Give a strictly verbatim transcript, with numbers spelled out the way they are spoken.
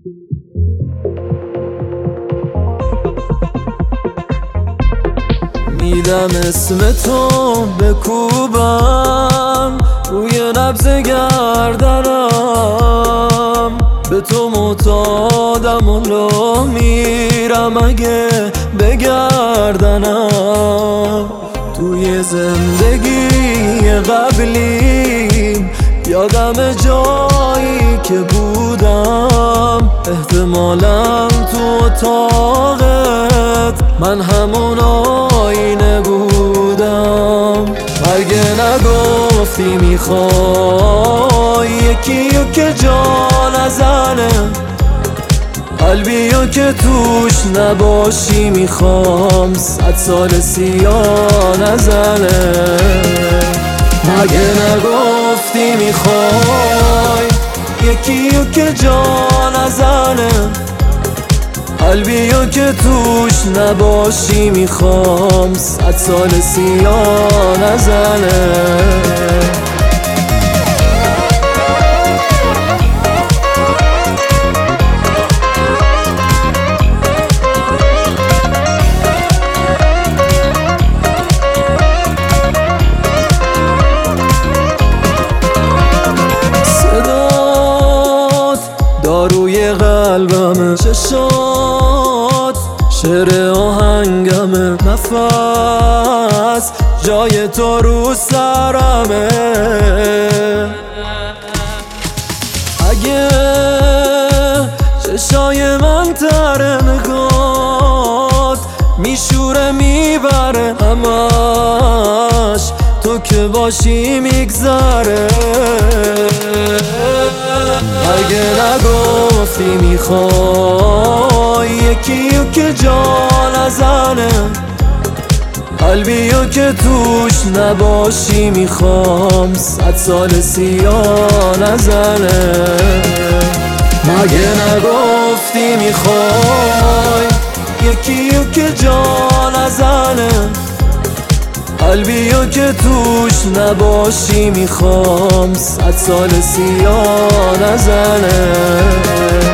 میدم اسم تو بکوبم روی نبض گردنم، به تو معتادم و لا میرم اگه بگردنم. توی زندگی قبلی یادم جایی که بودم، احتمالاً تو اتاقت من همون آینه بودم. مگه نگفتی میخوای یکیو که جا نزنه، قلبیو که توش نباشی میخوام صد سال سیاه نزنه. مگه نگفتی میخوای یکیو که جا نزنه، قلبیو که توش نباشی میخوام صد سال سیاه نزنه. داروی قلبمه، چشات شعر آهنگمه، نفس جای تو رو سرمه. اگه چشای من تره نگات میشوره میبره، همش تو که باشی میگذره. اگه نگفتی میخوای یکیو که جا نزنه، قلبیو که توش نباشی میخوام صد سال سیاه نزنه. مگه نگفتی میخوای یکیو که جا نزنه، قلبیو که توش نباشی میخوام صد سال سیاه نزنه.